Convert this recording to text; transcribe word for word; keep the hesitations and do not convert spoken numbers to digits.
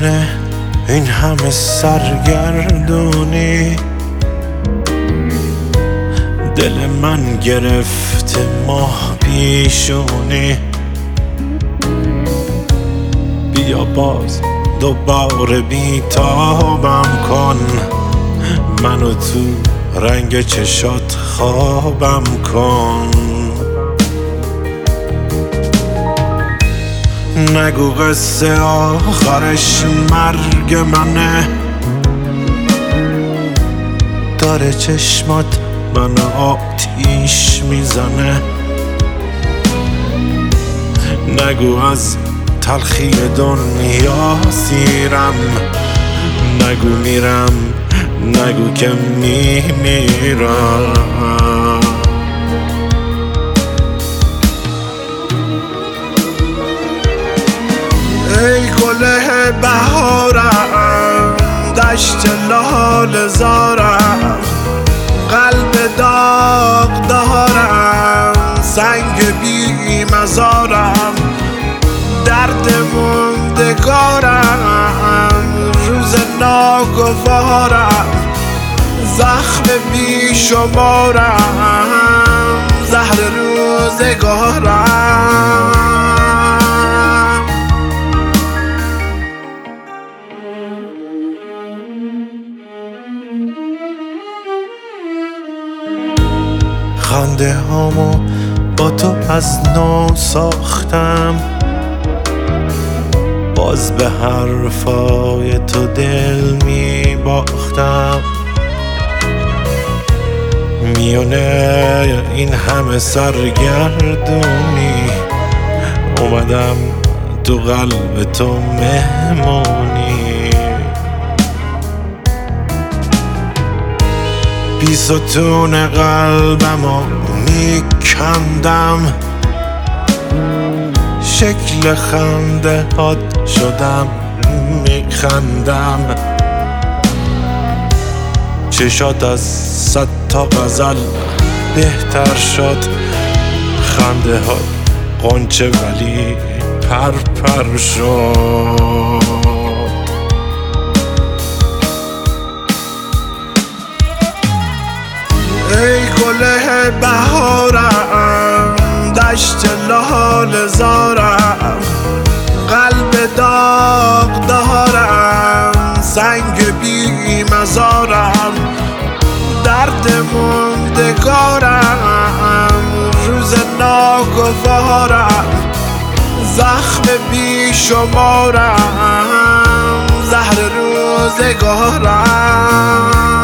میونه این همه سرگردونی، دل من گرفته ماه پیشونی. بیا باز دوباره بیتابم کن، منو تو رنگ چشات خوابم کن. نگو قصه آخرش مرگ منه، داره چشمات من آتیش میزنه. نگو از تلخی دنیا سیرم، نگو میرم، نگو که میمیرم. ای گله بهارم، دشت لاله زارم، قلب داغ دارم، سنگ بی مزارم، درد موندگارم، روز ناگوارم، زخم بی شمارم، زهر روزگارم. خنده هامو با تو از نو ساختم، باز به حرفای تو دل می باختم. میونه این همه سرگردونی، اومدم تو قلب تو مهمونی. بی ستون قلبمو میکندم، شکل خنده هات شدم میخندم. چشات از صد تا غزل بهتر شد، خنده ها غنچه ولی پر پر شد. ای گله بهارم، دشت لاله زارم، قلب داغ دارم، سنگ بی مزارم، درد موندگارم، روز ناگوارم، زخم بی شمارم، زهر روزگارم.